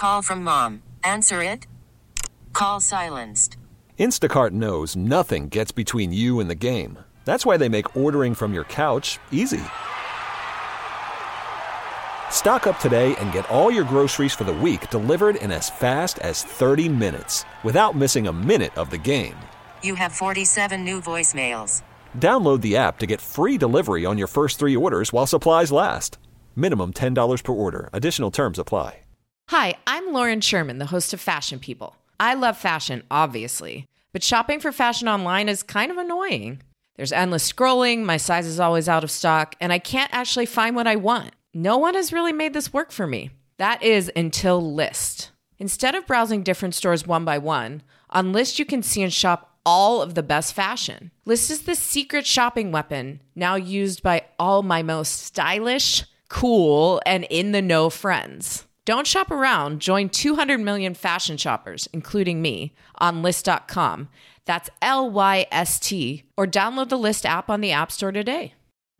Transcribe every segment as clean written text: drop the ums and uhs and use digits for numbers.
Call from mom. Answer it. Call silenced. Instacart knows nothing gets between you and the game. That's why they make ordering from your couch easy. Stock up today and get all your groceries for the week delivered in as fast as 30 minutes without missing a minute of the game. You have 47 new voicemails. Download the app to get free delivery on your first 3 orders while supplies last. Minimum $10 per order. Additional terms apply. Hi, I'm Lauren Sherman, the host of Fashion People. I love fashion, obviously, but shopping for fashion online is kind of annoying. There's endless scrolling, my size is always out of stock, and I can't actually find what I want. No one has really made this work for me. That is until Lyst. Instead of browsing different stores one by one, on Lyst you can see and shop all of the best fashion. Lyst is the secret shopping weapon now used by all my most stylish, cool, and in-the-know friends. Don't shop around. Join 200 million fashion shoppers, including me, on Lyst.com. That's Lyst, or download the Lyst app on the App Store today.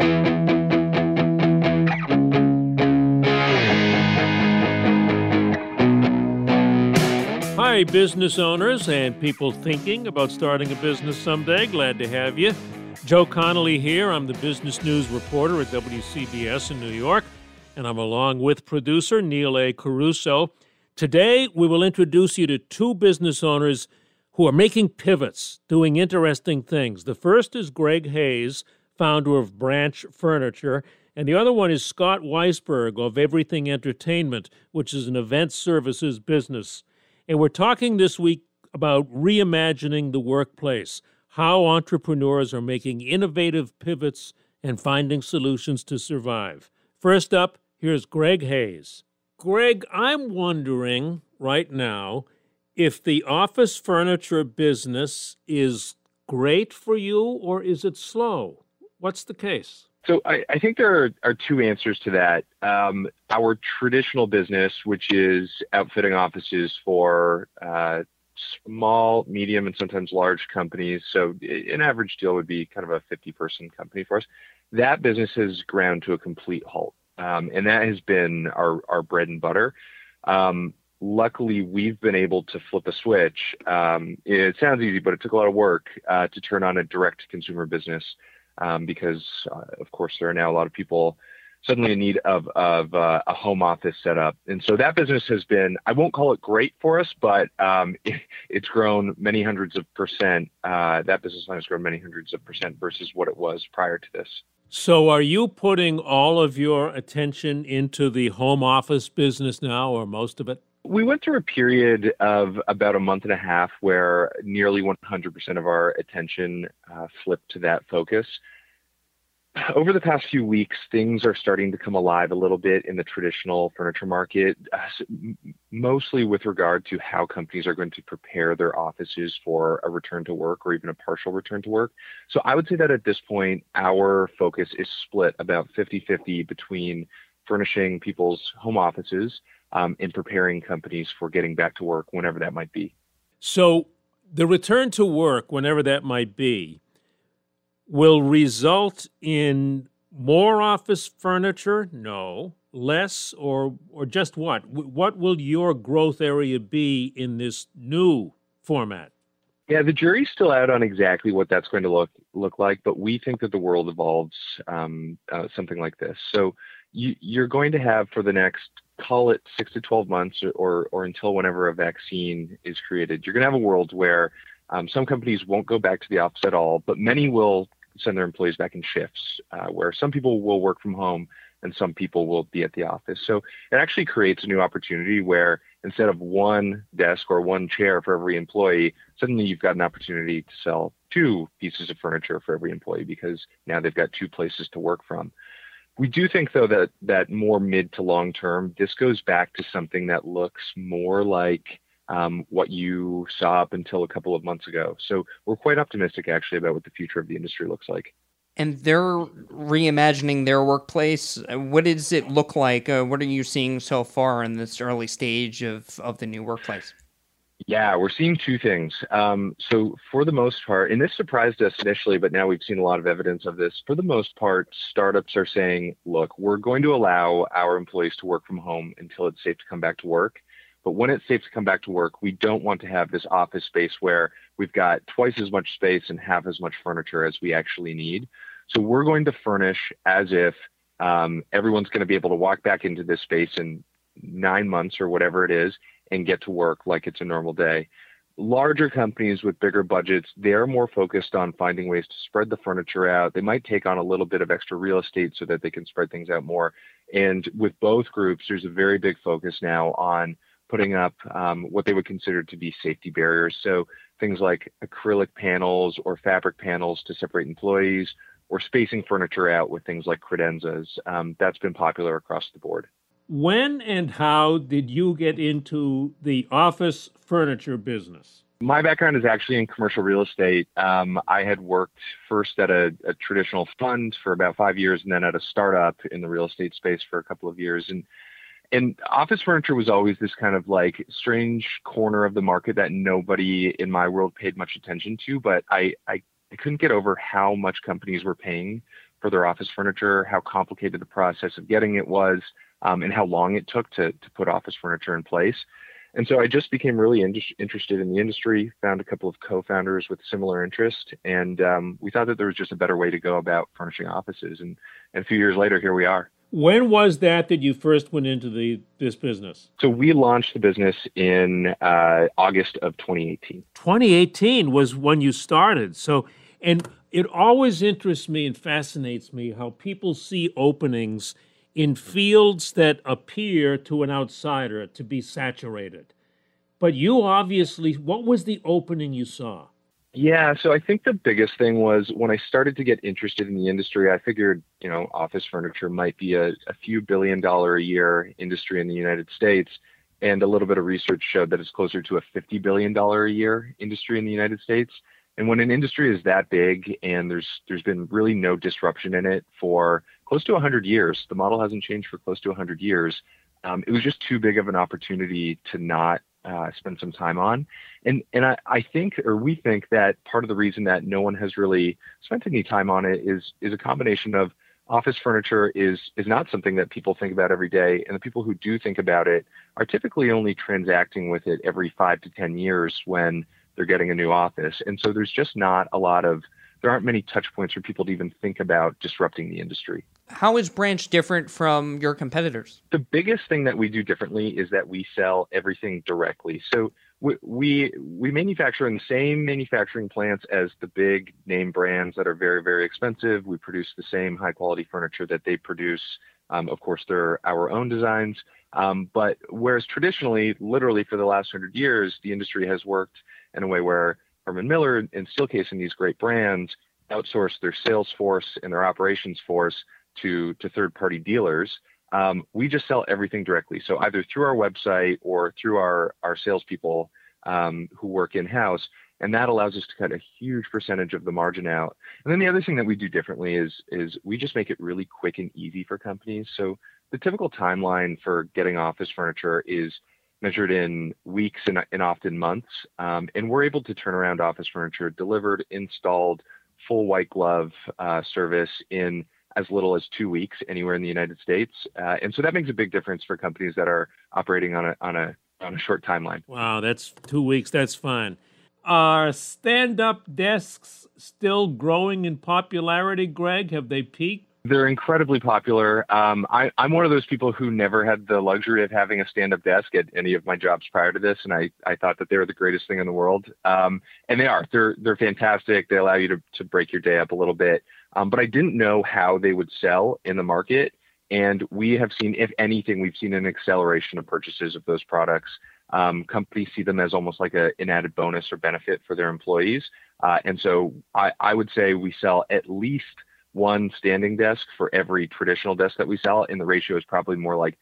Hi, business owners and people thinking about starting a business someday. Glad to have you. Joe Connolly here. I'm the business news reporter at WCBS in New York, and I'm along with producer Neil A. Caruso. Today, we will introduce you to 2 business owners who are making pivots, doing interesting things. The first is Greg Hayes, founder of Branch Furniture, and the other one is Scott Weisberg of Everything Entertainment, which is an event services business. And we're talking this week about reimagining the workplace, how entrepreneurs are making innovative pivots and finding solutions to survive. First up, here's Greg Hayes. Greg, I'm wondering right now if the office furniture business is great for you or is it slow? What's the case? So I think there are 2 answers to that. Our traditional business, which is outfitting offices for small, medium, and sometimes large companies. So an average deal would be kind of a 50-person company for us. That business has ground to a complete halt. And that has been our bread and butter. Luckily, we've been able to flip a switch. It sounds easy, but it took a lot of work to turn on a direct-to-consumer business because, of course, there are now a lot of people suddenly in need of a home office setup. And so that business has been, I won't call it great for us, but it's grown many hundreds of percent. That business line has grown many hundreds of percent versus what it was prior to this. So are you putting all of your attention into the home office business now, or most of it? We went through a period of about a month and a half where nearly 100% of our attention flipped to that focus. Over the past few weeks, things are starting to come alive a little bit in the traditional furniture market, mostly with regard to how companies are going to prepare their offices for a return to work or even a partial return to work. So I would say that at this point, our focus is split about 50-50 between furnishing people's home offices and preparing companies for getting back to work whenever that might be. So the return to work, whenever that might be, will result in more office furniture? No. Less or just what? What will your growth area be in this new format? Yeah, the jury's still out on exactly what that's going to look like, but we think that the world evolves something like this. So you're going to have for the next, call it 6 to 12 months or until whenever a vaccine is created, you're going to have a world where some companies won't go back to the office at all, but many will send their employees back in shifts where some people will work from home and some people will be at the office. So it actually creates a new opportunity where instead of one desk or one chair for every employee, suddenly you've got an opportunity to sell 2 pieces of furniture for every employee because now they've got 2 places to work from. We do think, though, that more mid to long term, this goes back to something that looks more like what you saw up until a couple of months ago. So we're quite optimistic, actually, about what the future of the industry looks like. And they're reimagining their workplace. What does it look like? What are you seeing so far in this early stage of the new workplace? Yeah, we're seeing 2 things. So for the most part, and this surprised us initially, but now we've seen a lot of evidence of this. For the most part, startups are saying, look, we're going to allow our employees to work from home until it's safe to come back to work. But when it's safe to come back to work, we don't want to have this office space where we've got twice as much space and half as much furniture as we actually need. So we're going to furnish as if everyone's going to be able to walk back into this space in 9 months or whatever it is and get to work like it's a normal day. Larger companies with bigger budgets, they're more focused on finding ways to spread the furniture out. They might take on a little bit of extra real estate so that they can spread things out more. And with both groups, there's a very big focus now on putting up what they would consider to be safety barriers. So things like acrylic panels or fabric panels to separate employees, or spacing furniture out with things like credenzas. That's been popular across the board. When and how did you get into the office furniture business? My background is actually in commercial real estate. I had worked first at a traditional fund for about 5 years, and then at a startup in the real estate space for a couple of years. And office furniture was always this kind of like strange corner of the market that nobody in my world paid much attention to, but I couldn't get over how much companies were paying for their office furniture, how complicated the process of getting it was, and how long it took to put office furniture in place. And so I just became really interested in the industry, found a couple of co-founders with similar interest, and we thought that there was just a better way to go about furnishing offices. And a few years later, here we are. When was that you first went into this business? So we launched the business in August of 2018. 2018 was when you started. So, and it always interests me and fascinates me how people see openings in fields that appear to an outsider to be saturated. But you obviously, what was the opening you saw? Yeah, so I think the biggest thing was when I started to get interested in the industry, I figured, office furniture might be a few $1 billion a year industry in the United States. And a little bit of research showed that it's closer to a $50 billion a year industry in the United States. And when an industry is that big and there's been really no disruption in it for close to 100 years, the model hasn't changed for close to 100 years, it was just too big of an opportunity to not spend some time on. And I think, or we think, that part of the reason that no one has really spent any time on it is a combination of office furniture is not something that people think about every day. And the people who do think about it are typically only transacting with it every 5 to 10 years when they're getting a new office. And so there's just not there aren't many touch points for people to even think about disrupting the industry. How is Branch different from your competitors? The biggest thing that we do differently is that we sell everything directly. So we manufacture in the same manufacturing plants as the big name brands that are very, very expensive. We produce the same high quality furniture that they produce. Of course, they're our own designs. But whereas traditionally, literally for the last 100 years, the industry has worked in a way where Herman Miller and Steelcase and these great brands outsource their sales force and their operations force to third-party dealers. We just sell everything directly. So either through our website or through our salespeople who work in-house. And that allows us to cut a huge percentage of the margin out. And then the other thing that we do differently is we just make it really quick and easy for companies. So the typical timeline for getting office furniture is measured in weeks and often months. And we're able to turn around office furniture delivered, installed, full white glove service in as little as 2 weeks anywhere in the United States. And so that makes a big difference for companies that are operating on a short timeline. Wow, that's 2 weeks. That's fine. Are stand-up desks still growing in popularity, Greg? Have they peaked? They're incredibly popular. I'm one of those people who never had the luxury of having a stand-up desk at any of my jobs prior to this, and I thought that they were the greatest thing in the world. And they are. They're fantastic. They allow you to break your day up a little bit. But I didn't know how they would sell in the market. And we have seen, if anything, we've seen an acceleration of purchases of those products. Companies see them as almost like an added bonus or benefit for their employees. And so I would say we sell at least one standing desk for every traditional desk that we sell. And the ratio is probably more like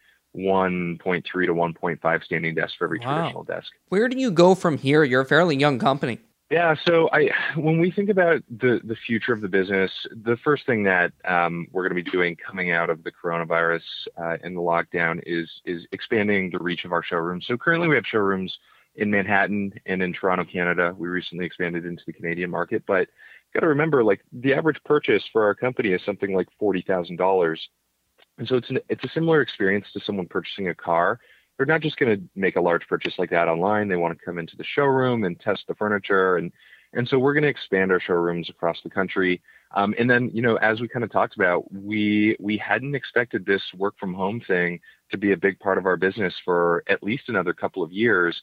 1.3 to 1.5 standing desks for every traditional desk. Where do you go from here? You're a fairly young company. Yeah, so when we think about the future of the business, the first thing that we're going to be doing coming out of the coronavirus and the lockdown is expanding the reach of our showrooms. So currently we have showrooms in Manhattan and in Toronto, Canada. We recently expanded into the Canadian market, but got to remember, like, the average purchase for our company is something like $40,000. And so it's a similar experience to someone purchasing a car. they're not just going to make a large purchase like that online. They want to come into the showroom and test the furniture. And so we're going to expand our showrooms across the country. And then, as we kind of talked about, we hadn't expected this work from home thing to be a big part of our business for at least another couple of years.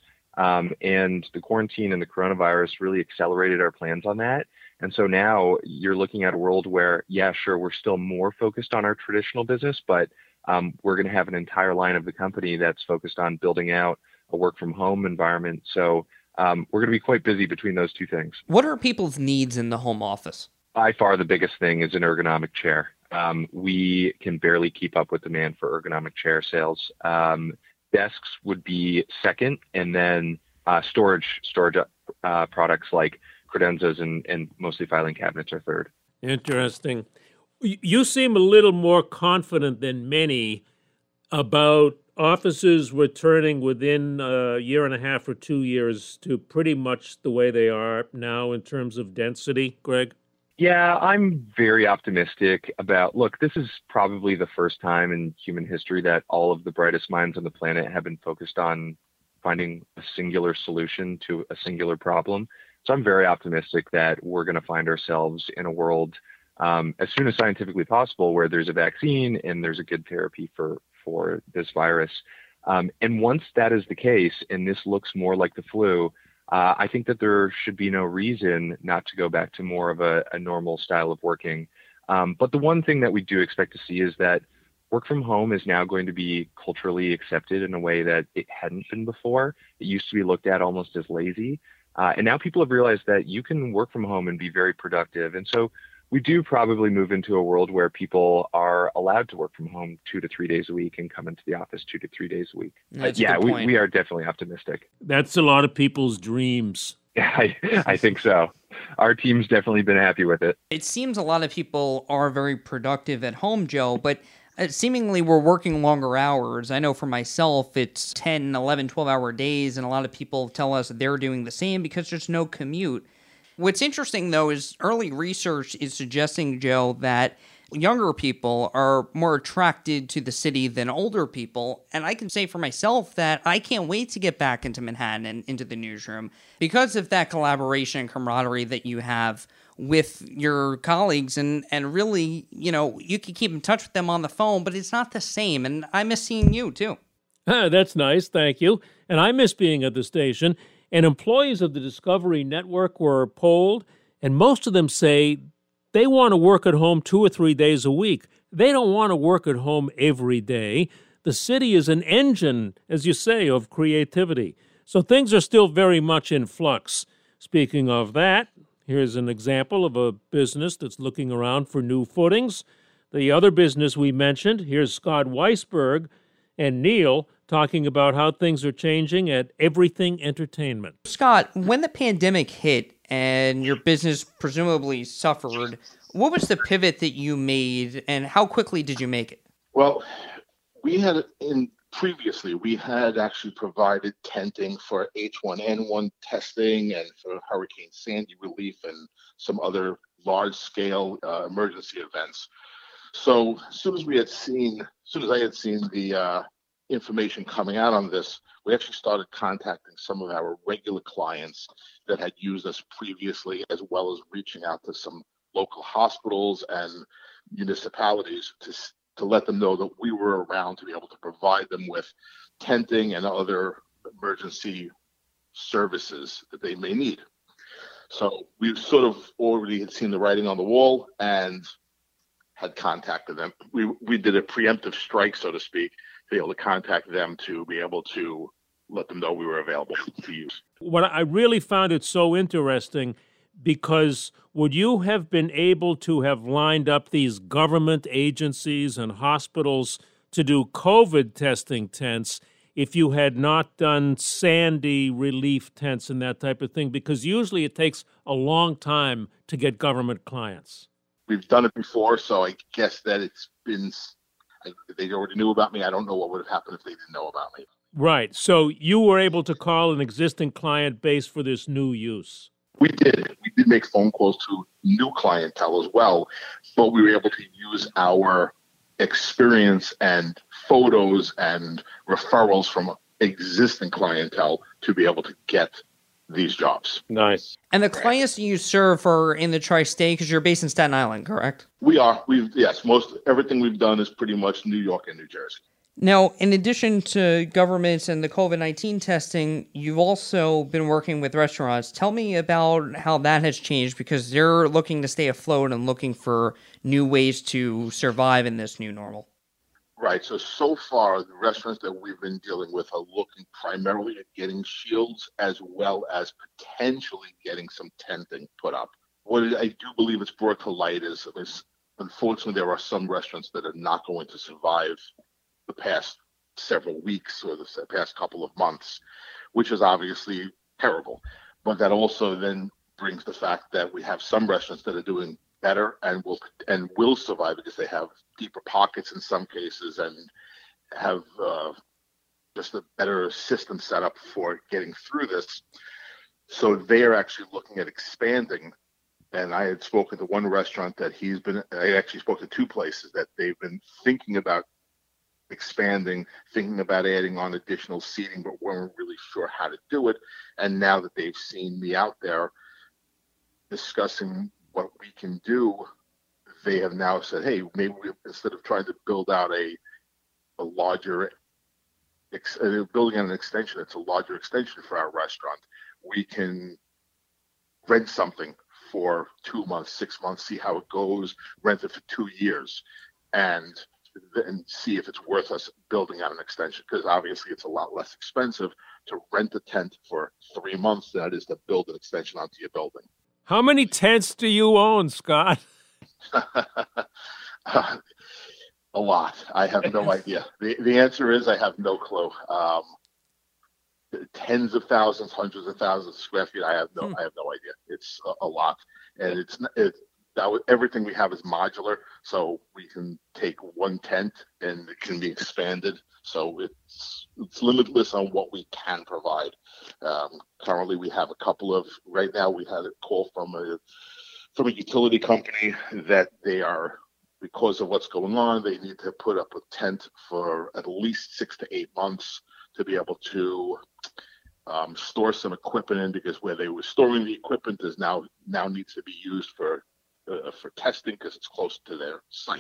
And the quarantine and the coronavirus really accelerated our plans on that. And so now you're looking at a world where, yeah, sure, we're still more focused on our traditional business, but we're going to have an entire line of the company that's focused on building out a work from home environment. So we're going to be quite busy between those two things. What are people's needs in the home office? By far, the biggest thing is an ergonomic chair. We can barely keep up with demand for ergonomic chair sales. Desks would be second, and then storage products like credenzas and mostly filing cabinets are third. Interesting. You seem a little more confident than many about offices returning within a year and a half or 2 years to pretty much the way they are now in terms of density, Greg? Yeah, I'm very optimistic about, look, this is probably the first time in human history that all of the brightest minds on the planet have been focused on finding a singular solution to a singular problem. So I'm very optimistic that we're going to find ourselves in a world as soon as scientifically possible where there's a vaccine and there's a good therapy for this virus. And once that is the case, and this looks more like the flu, I think that there should be no reason not to go back to more of a normal style of working. But the one thing that we do expect to see is that work from home is now going to be culturally accepted in a way that it hadn't been before. It used to be looked at almost as lazy. And now people have realized that you can work from home and be very productive. And so we do probably move into a world where people are allowed to work from home 2 to 3 days a week and come into the office 2 to 3 days a week. Yeah, we are definitely optimistic. That's a lot of people's dreams. Yeah, I think so. Our team's definitely been happy with it. It seems a lot of people are very productive at home, Joe, but seemingly we're working longer hours. I know for myself, it's 10, 11, 12-hour days, and a lot of people tell us they're doing the same because there's no commute. What's interesting, though, is early research is suggesting, Joe, that younger people are more attracted to the city than older people. And I can say for myself that I can't wait to get back into Manhattan and into the newsroom because of that collaboration and camaraderie that you have with your colleagues. And really, you can keep in touch with them on the phone, but it's not the same. And I miss seeing you, too. That's nice. Thank you. And I miss being at the station. And employees of the Discovery Network were polled, and most of them say they want to work at home 2 or 3 days a week. They don't want to work at home every day. The city is an engine, as you say, of creativity. So things are still very much in flux. Speaking of that, here's an example of a business that's looking around for new footings. The other business we mentioned, here's Scott Weisberg and Neil talking about how things are changing at Everything Entertainment. Scott, when the pandemic hit and your business presumably suffered, what was the pivot that you made and how quickly did you make it? Well, we had actually provided tenting for H1N1 testing and for Hurricane Sandy relief and some other large-scale emergency events. So as soon as I had seen the information coming out on this, we actually started contacting some of our regular clients that had used us previously, as well as reaching out to some local hospitals and municipalities to let them know that we were around to be able to provide them with tenting and other emergency services that they may need. So we sort of already had seen the writing on the wall and had contacted them. We did a preemptive strike, so to speak, to be able to contact them to be able to let them know we were available to use. What I really found it so interesting, because would you have been able to have lined up these government agencies and hospitals to do COVID testing tents if you had not done Sandy relief tents and that type of thing? Because usually it takes a long time to get government clients. We've done it before, so I guess that they already knew about me. I don't know what would have happened if they didn't know about me. Right. So you were able to call an existing client base for this new use. We did. We did make phone calls to new clientele as well, but we were able to use our experience and photos and referrals from existing clientele to be able to get these jobs. Nice. And the clients you serve are in the tri-state because you're based in Staten Island, correct? We are. Everything we've done is pretty much New York and New Jersey. Now, in addition to governments and the COVID-19 testing, you've also been working with restaurants. Tell me about how that has changed, because they're looking to stay afloat and looking for new ways to survive in this new normal. Right. So far, the restaurants that we've been dealing with are looking primarily at getting shields as well as potentially getting some tenting put up. What I do believe it's brought to light is unfortunately, there are some restaurants that are not going to survive the past several weeks or the past couple of months, which is obviously terrible. But that also then brings the fact that we have some restaurants that are doing better and will survive because they have deeper pockets in some cases and have just a better system set up for getting through this. So they are actually looking at expanding. And I had spoken to one restaurant that I actually spoke to two places that they've been thinking about expanding, thinking about adding on additional seating, but weren't really sure how to do it. And now that they've seen me out there discussing what we can do, they have now said, hey, maybe instead of trying to build out a larger, building out an extension, it's a larger extension for our restaurant, we can rent something for 2 months, 6 months, see how it goes, rent it for 2 years, and see if it's worth us building out an extension, because obviously it's a lot less expensive to rent a tent for 3 months than it is to build an extension onto your building. How many tents do you own, Scott? A lot. I have no idea. The answer is I have no clue. Tens of thousands, hundreds of thousands of square feet. I have no idea. It's a lot, and everything we have is modular, so we can take one tent and it can be expanded. So it's limitless on what we can provide. Currently, we have a couple of. Right now, we had a call from a utility company that they are, because of what's going on, they need to put up a tent for at least 6 to 8 months to be able to store some equipment in, because where they were storing the equipment is now needs to be used for testing because it's close to their site.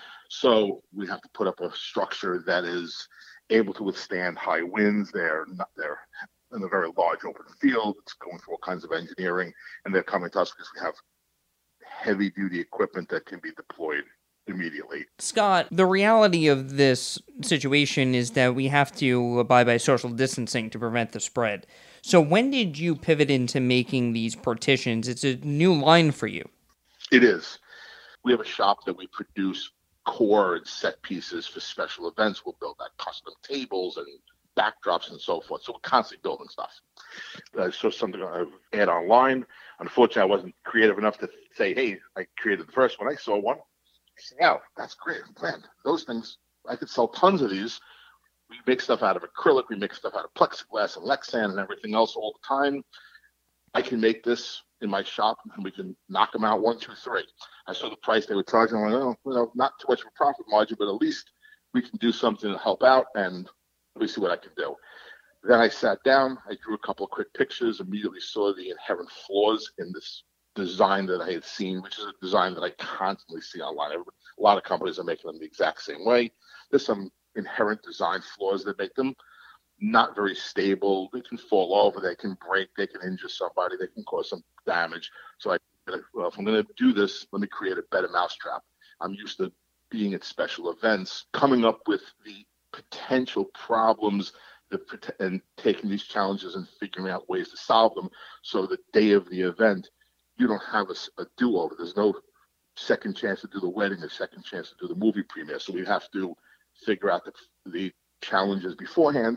So we have to put up a structure that is able to withstand high winds. They're in a very large open field. It's going through all kinds of engineering, and they're coming to us because we have heavy duty equipment that can be deployed immediately. Scott, the reality of this situation is that we have to abide by social distancing to prevent the spread. So when did you pivot into making these partitions? It's a new line for you. It is. We have a shop that we produce core and set pieces for special events. We'll build like custom tables and backdrops and so forth. So we're constantly building stuff. So something I add online. Unfortunately, I wasn't creative enough to say, hey, I created the first one. I saw one. I said, wow, that's great. Man, those things, I could sell tons of these. We make stuff out of acrylic. We make stuff out of plexiglass and Lexan and everything else all the time. I can make this in my shop and we can knock them out 1, 2, 3. I saw the price they were charging. I'm like, not too much of a profit margin, but at least we can do something to help out and let me see what I can do. Then I sat down, I drew a couple of quick pictures, immediately saw the inherent flaws in this design that I had seen, which is a design that I constantly see online. A lot of companies are making them the exact same way. There's some inherent design flaws that make them not very stable. They can fall over, they can break, they can injure somebody, they can cause some damage. So if I'm going to do this, let me create a better mousetrap. I'm used to being at special events, coming up with the potential problems and taking these challenges and figuring out ways to solve them. So the day of the event, you don't have a do-over. There's no second chance to do the wedding, a second chance to do the movie premiere. So we have to figure out the challenges beforehand.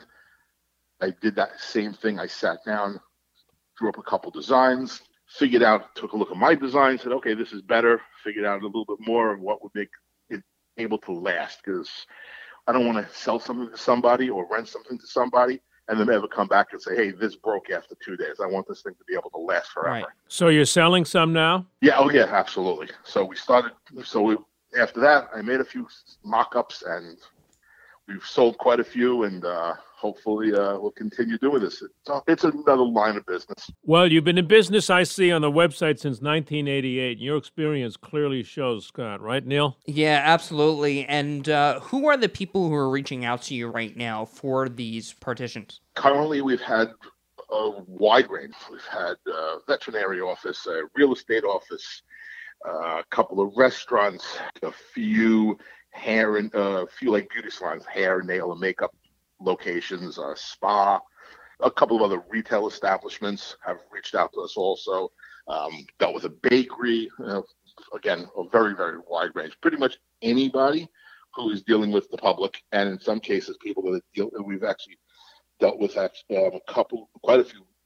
I did that same thing. I sat down, drew up a couple designs, took a look at my design, said, okay, this is better, figured out a little bit more of what would make it able to last, because I don't want to sell something to somebody or rent something to somebody and then ever come back and say, hey, this broke after 2 days. I want this thing to be able to last forever. Right. So you're selling some now? Yeah, absolutely. So after that, I made a few mock-ups and we've sold quite a few, and hopefully we'll continue doing this. It's another line of business. Well, you've been in business, I see, on the website since 1988. Your experience clearly shows, Scott, right, Neil? Yeah, absolutely. And who are the people who are reaching out to you right now for these partitions? Currently, we've had a wide range. We've had a veterinary office, a real estate office, a couple of restaurants, a few like beauty salons, hair, nail, and makeup locations, a spa, a couple of other retail establishments have reached out to us also. Dealt with a bakery, again, a very, very wide range. Pretty much anybody who is dealing with the public, and in some cases, people that we've actually dealt with quite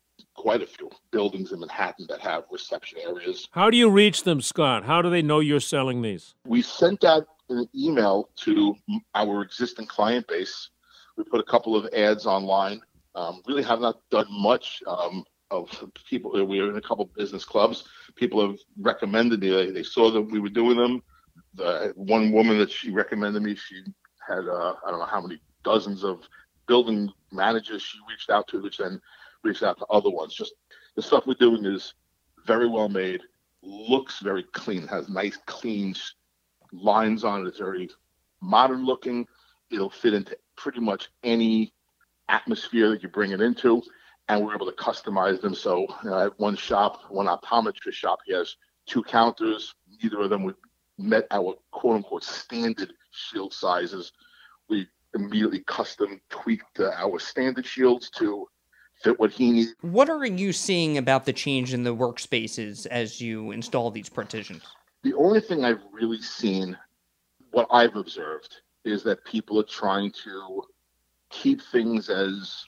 a few buildings in Manhattan that have reception areas. How do you reach them, Scott? How do they know you're selling these? We sent out an email to our existing client base. We put a couple of ads online. Really have not done much of people. We were in a couple of business clubs. People have recommended me. They saw that we were doing them. The one woman that she recommended me, she had I don't know how many dozens of building managers she reached out to, which then reached out to other ones. Just the stuff we're doing is very well made, looks very clean, has nice clean lines on it. It's very modern looking. It'll fit into pretty much any atmosphere that you bring it into, and we're able to customize them. So at one optometrist shop, he has 2 counters. Neither of them would met our quote-unquote standard shield sizes. We immediately custom tweaked our standard shields to fit what he needs. What are you seeing about the change in the workspaces as you install these partitions? The only thing I've really seen, what I've observed, is that people are trying to keep things as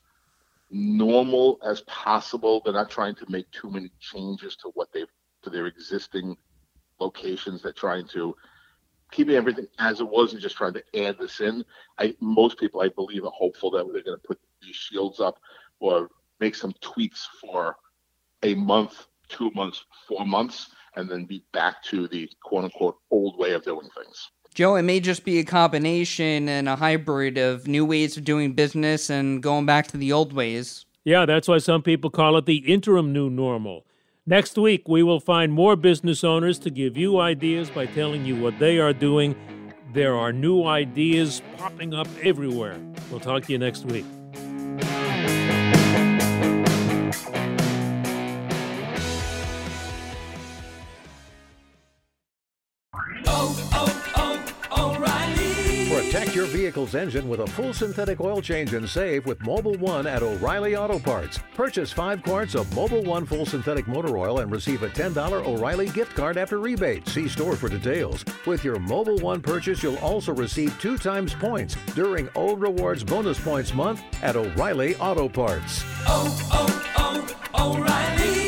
normal as possible. They're not trying to make too many changes to their existing locations. They're trying to keep everything as it was and just trying to add this in. Most people, I believe, are hopeful that they're going to put these shields up or make some tweaks for a month, 2 months, 4 months, and then be back to the quote-unquote old way of doing things. Joe, it may just be a combination and a hybrid of new ways of doing business and going back to the old ways. Yeah, that's why some people call it the interim new normal. Next week, we will find more business owners to give you ideas by telling you what they are doing. There are new ideas popping up everywhere. We'll talk to you next week. Protect your vehicle's engine with a full synthetic oil change and save with Mobil 1 at O'Reilly Auto Parts. Purchase 5 quarts of Mobil 1 full synthetic motor oil and receive a $10 O'Reilly gift card after rebate. See store for details. With your Mobil 1 purchase, you'll also receive 2 times points during O Rewards Bonus Points Month at O'Reilly Auto Parts. O'Reilly.